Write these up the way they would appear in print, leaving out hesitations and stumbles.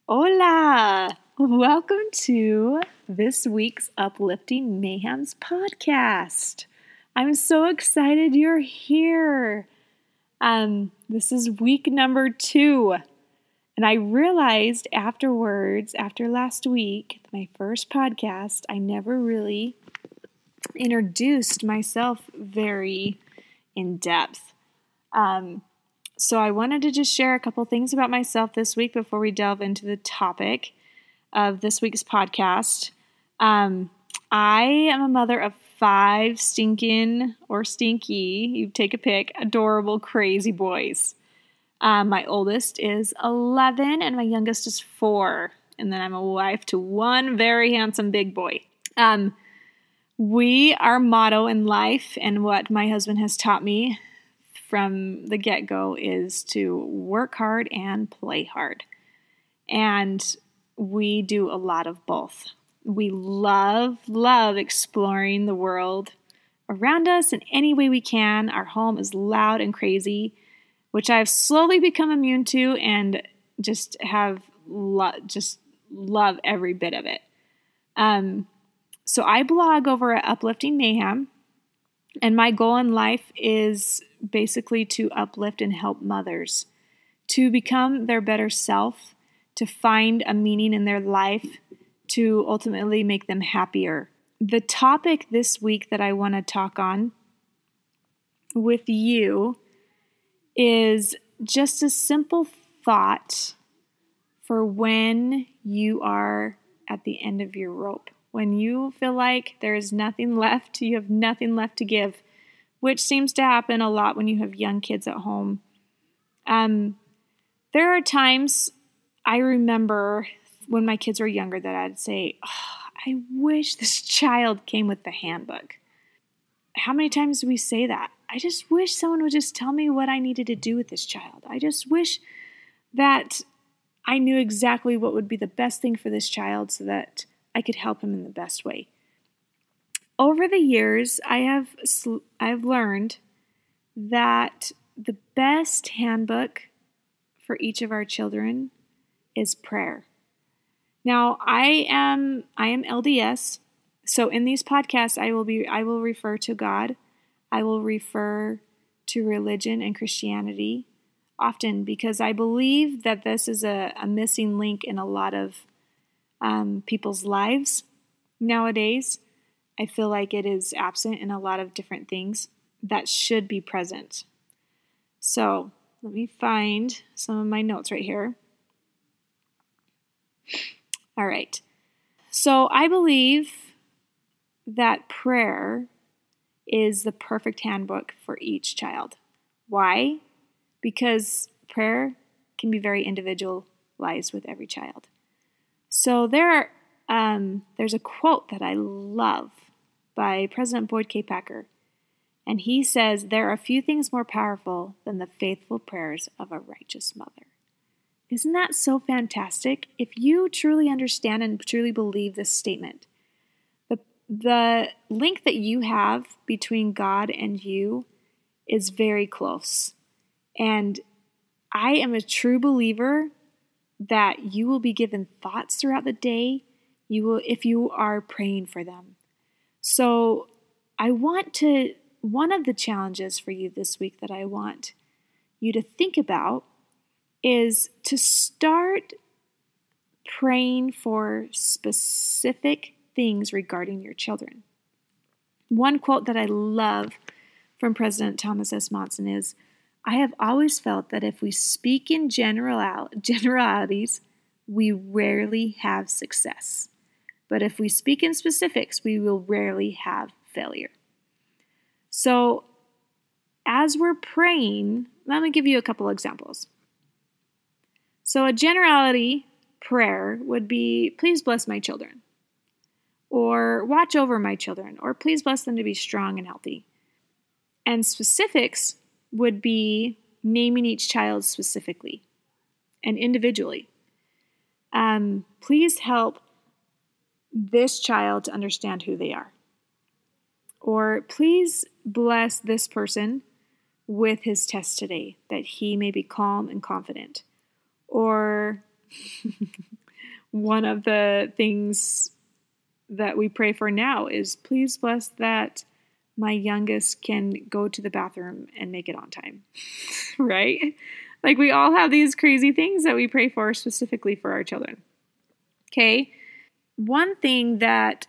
Hola! Welcome to this week's Uplifting Mayhems podcast. I'm so excited you're here. This is week number 2. And I realized afterwards, after last week, my first podcast, I never really introduced myself very in depth. So I wanted to just share a couple things about myself this week before we delve into the topic of this week's podcast. I am a mother of 5 stinky, you take a pick, adorable, crazy boys. My oldest is 11 and my youngest is 4. And then I'm a wife to 1 very handsome big boy. Our motto in life and what my husband has taught me from the get-go is to work hard and play hard. And we do a lot of both. We love exploring the world around us in any way we can. Our home is loud and crazy, which I've slowly become immune to and just love every bit of it. So I blog over at Uplifting Mayhem, and my goal in life is basically to uplift and help mothers to become their better self, to find a meaning in their life, to ultimately make them happier. The topic this week that I want to talk on with you is just a simple thought for when you are at the end of your rope. When you feel like there is nothing left, you have nothing left to give, which seems to happen a lot when you have young kids at home. There are times I remember when my kids were younger that I'd say, I wish this child came with the handbook. How many times do we say that? I just wish someone would just tell me what I needed to do with this child. I just wish that I knew exactly what would be the best thing for this child so that I could help him in the best way. Over the years, I've learned that the best handbook for each of our children is prayer. Now, I am LDS, so in these podcasts, I will refer to God. I will refer to religion and Christianity often because I believe that this is a missing link in a lot of people's lives nowadays. I feel like it is absent in a lot of different things that should be present. So let me find some of my notes right here. All right. So I believe that prayer is the perfect handbook for each child. Why? Because prayer can be very individualized with every child. So there's a quote that I love by President Boyd K. Packer, and he says, "There are few things more powerful than the faithful prayers of a righteous mother." Isn't that so fantastic? If you truly understand and truly believe this statement, the link that you have between God and you is very close. And I am a true believer that you will be given thoughts throughout the day, if you are praying for them. So one of the challenges for you this week that I want you to think about is to start praying for specific things regarding your children. One quote that I love from President Thomas S. Monson is, "I have always felt that if we speak in generalities, we rarely have success. But if we speak in specifics, we will rarely have failure." So as we're praying, let me give you a couple examples. So a generality prayer would be, "Please bless my children," or "Watch over my children," or "Please bless them to be strong and healthy." And specifics would be naming each child specifically and individually. Please help this child to understand who they are. Or please bless this person with his test today, that he may be calm and confident. Or one of the things that we pray for now is, please bless that my youngest can go to the bathroom and make it on time, right? Like, we all have these crazy things that we pray for specifically for our children. Okay. One thing that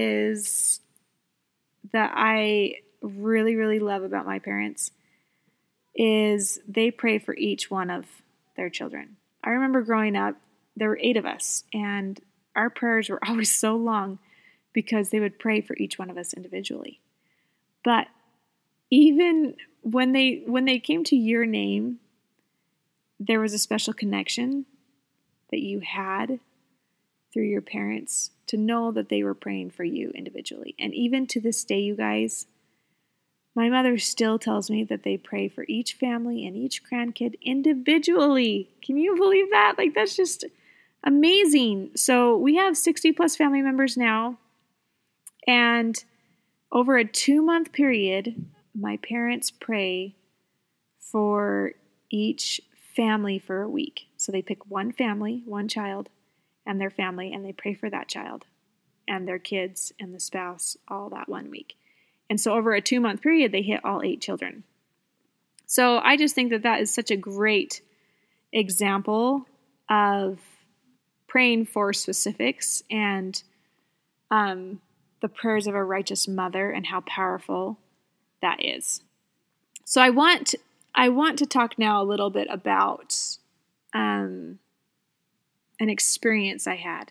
I really, really love about my parents is they pray for each one of their children. I remember growing up, there were 8 of us, and our prayers were always so long because they would pray for each one of us individually. But even when they came to your name, there was a special connection that you had through your parents to know that they were praying for you individually. And even to this day, you guys, my mother still tells me that they pray for each family and each grandkid individually. Can you believe that? Like, that's just amazing. So we have 60 plus family members now. And over a 2-month period, my parents pray for each family for a week. So they pick one family, one child, and their family, and they pray for that child and their kids and the spouse all that 1 week. And so over a 2-month period, they hit all 8 children. So I just think that that is such a great example of praying for specifics and the prayers of a righteous mother and how powerful that is. So I want to talk now a little bit about an experience I had.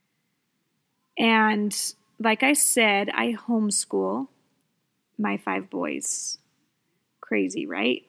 And like I said, I homeschool my 5 boys. Crazy, right?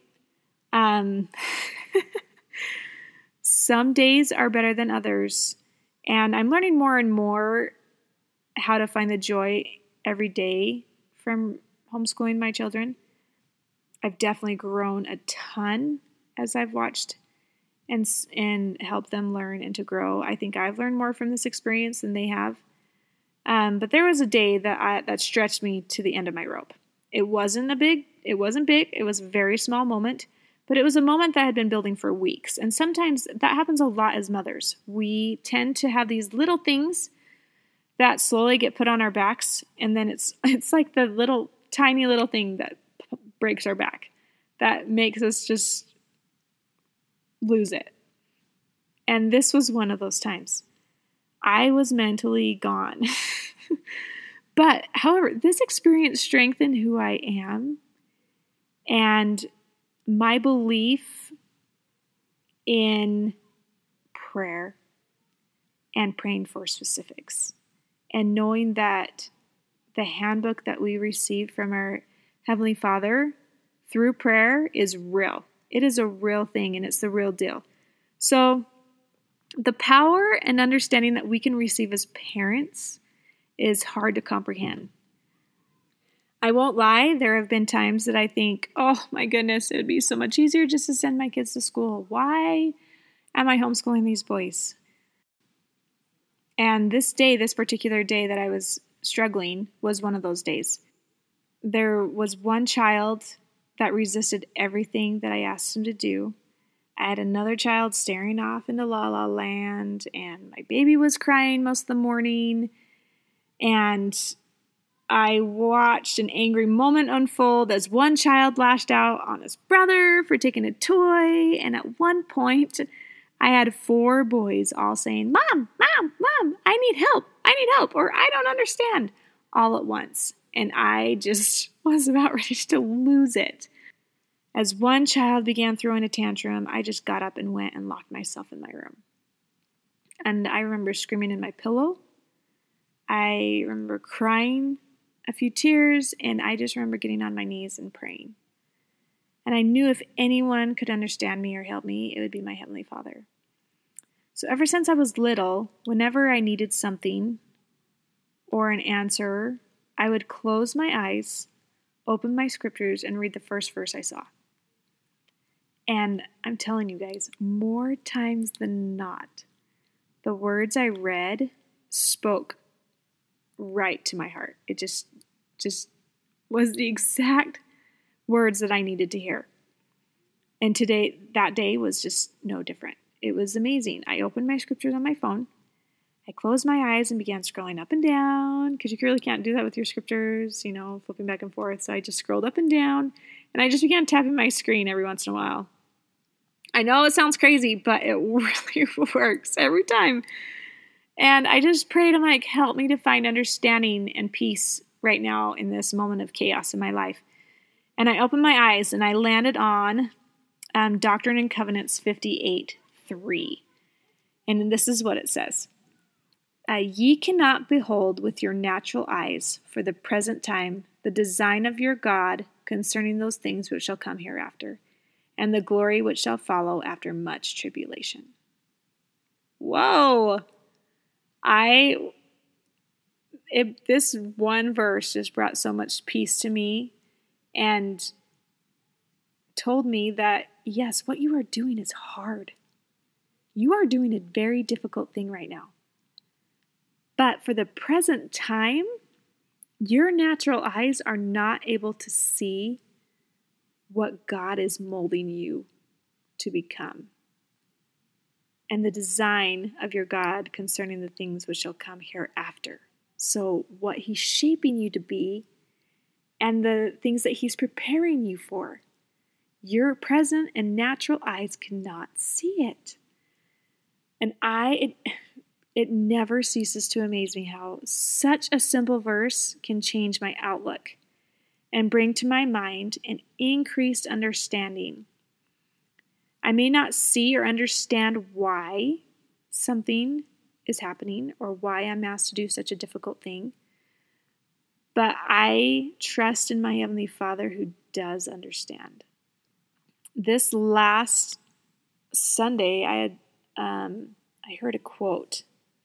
Some days are better than others. And I'm learning more and more how to find the joy every day from homeschooling my children. I've definitely grown a ton as I've watched and helped them learn and to grow. I think I've learned more from this experience than they have. But there was a day that stretched me to the end of my rope. It wasn't big. It was a very small moment, but it was a moment that had been building for weeks. And sometimes that happens a lot as mothers. We tend to have these little things that slowly get put on our backs, and then it's like the tiny little thing that breaks our back, that makes us just lose it. And this was one of those times. I was mentally gone. But, however, this experience strengthened who I am and my belief in prayer and praying for specifics. And knowing that the handbook that we received from our Heavenly Father through prayer is real. It is a real thing, and it's the real deal. So the power and understanding that we can receive as parents is hard to comprehend. I won't lie, there have been times that I think, oh my goodness, it would be so much easier just to send my kids to school. Why am I homeschooling these boys? And this particular day that I was struggling was one of those days. There was one child that resisted everything that I asked him to do. I had another child staring off into la la land, and my baby was crying most of the morning. And I watched an angry moment unfold as one child lashed out on his brother for taking a toy. And at one point, I had 4 boys all saying, "Mom, Mom, Mom, I need help, or I don't understand," all at once. And I just was about ready to lose it. As one child began throwing a tantrum, I just got up and went and locked myself in my room. And I remember screaming in my pillow. I remember crying a few tears, and I just remember getting on my knees and praying. And I knew if anyone could understand me or help me, it would be my Heavenly Father. So ever since I was little, whenever I needed something or an answer, I would close my eyes, open my scriptures, and read the first verse I saw. And I'm telling you guys, more times than not, the words I read spoke right to my heart. It just was the exact words that I needed to hear. And that day was just no different. It was amazing. I opened my scriptures on my phone. I closed my eyes and began scrolling up and down, because you really can't do that with your scriptures, flipping back and forth. So I just scrolled up and down, and I just began tapping my screen every once in a while. I know it sounds crazy, but it really works every time. And I just prayed, I'm like, help me to find understanding and peace right now in this moment of chaos in my life. And I opened my eyes and I landed on Doctrine and Covenants 58:3. And this is what it says. Ye cannot behold with your natural eyes for the present time the design of your God concerning those things which shall come hereafter, and the glory which shall follow after much tribulation. Whoa! This one verse just brought so much peace to me and told me that, yes, what you are doing is hard. You are doing a very difficult thing right now. But for the present time, your natural eyes are not able to see what God is molding you to become, and the design of your God concerning the things which shall come hereafter. So what he's shaping you to be and the things that he's preparing you for, your present and natural eyes cannot see it. And it never ceases to amaze me how such a simple verse can change my outlook and bring to my mind an increased understanding. I may not see or understand why something is happening or why I'm asked to do such a difficult thing, but I trust in my Heavenly Father who does understand. This last Sunday, I heard a quote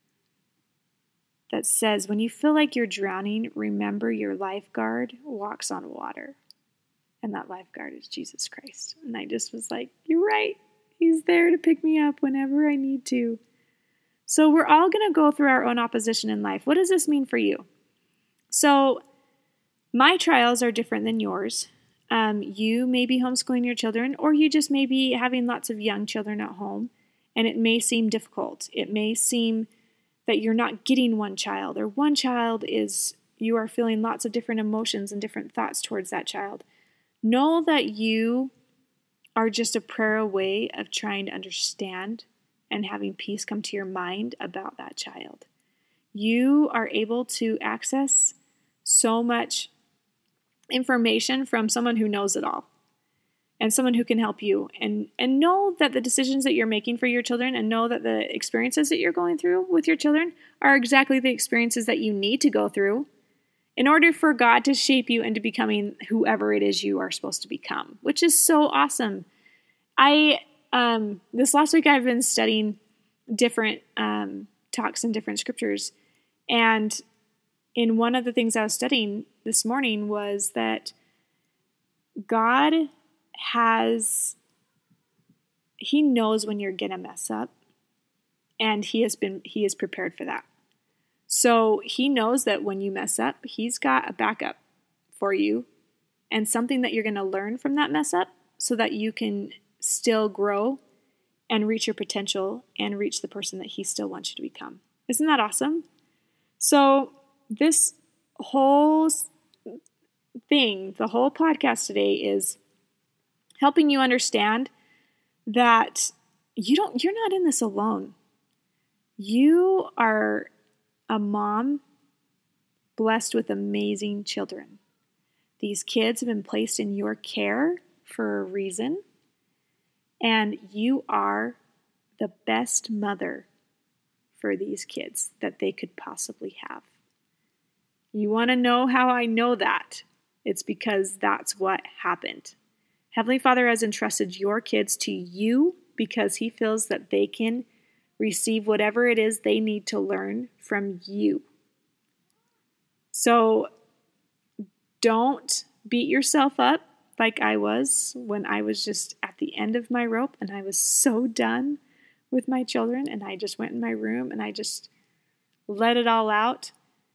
that says, when you feel like you're drowning, remember your lifeguard walks on water. And that lifeguard is Jesus Christ. And I just was like, you're right. He's there to pick me up whenever I need to. So we're all going to go through our own opposition in life. What does this mean for you? So my trials are different than yours. You may be homeschooling your children, or you just may be having lots of young children at home, and it may seem difficult. It may seem that you're not getting one child, or one child is, you are feeling lots of different emotions and different thoughts towards that child. Know that you are just a prayer away of trying to understand and having peace come to your mind about that child. You are able to access so much information from someone who knows it all and someone who can help you, and know that the decisions that you're making for your children, and know that the experiences that you're going through with your children are exactly the experiences that you need to go through in order for God to shape you into becoming whoever it is you are supposed to become, which is so awesome. This last week I've been studying different talks and different scriptures, and in one of the things I was studying this morning was that God He knows when you're gonna mess up, and He is prepared for that. So He knows that when you mess up, He's got a backup for you and something that you're going to learn from that mess up so that you can still grow and reach your potential and reach the person that He still wants you to become. Isn't that awesome? So this whole thing, the whole podcast today is helping you understand that you're not in this alone. You are a mom blessed with amazing children. These kids have been placed in your care for a reason, and you are the best mother for these kids that they could possibly have. You want to know how I know that? It's because that's what happened. Heavenly Father has entrusted your kids to you because He feels that they can receive whatever it is they need to learn from you. So don't beat yourself up like I was when I was just at the end of my rope and I was so done with my children, and I just went in my room and I just let it all out.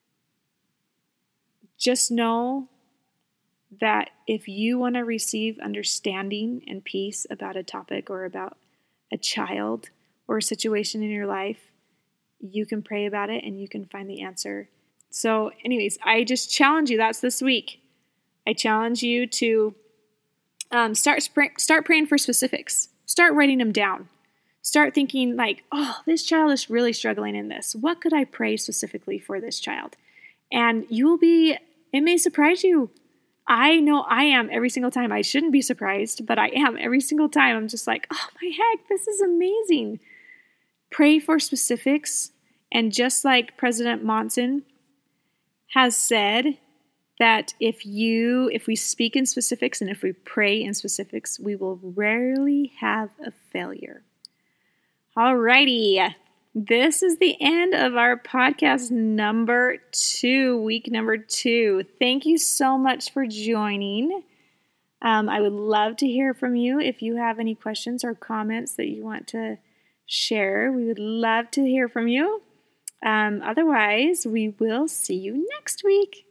Just know that if you want to receive understanding and peace about a topic or about a child or a situation in your life, you can pray about it and you can find the answer. So anyways, I just challenge you. That's this week. I challenge you to start praying for specifics. Start writing them down. Start thinking like, oh, this child is really struggling in this. What could I pray specifically for this child? And it may surprise you. I know I am every single time. I shouldn't be surprised, but I am every single time. I'm just like, oh my heck, this is amazing. Pray for specifics. And just like President Monson has said, that if we speak in specifics and if we pray in specifics, we will rarely have a failure. Alrighty, this is the end of our podcast number 2, week number 2. Thank you so much for joining. I would love to hear from you if you have any questions or comments that you want to share. We would love to hear from you. Otherwise, we will see you next week.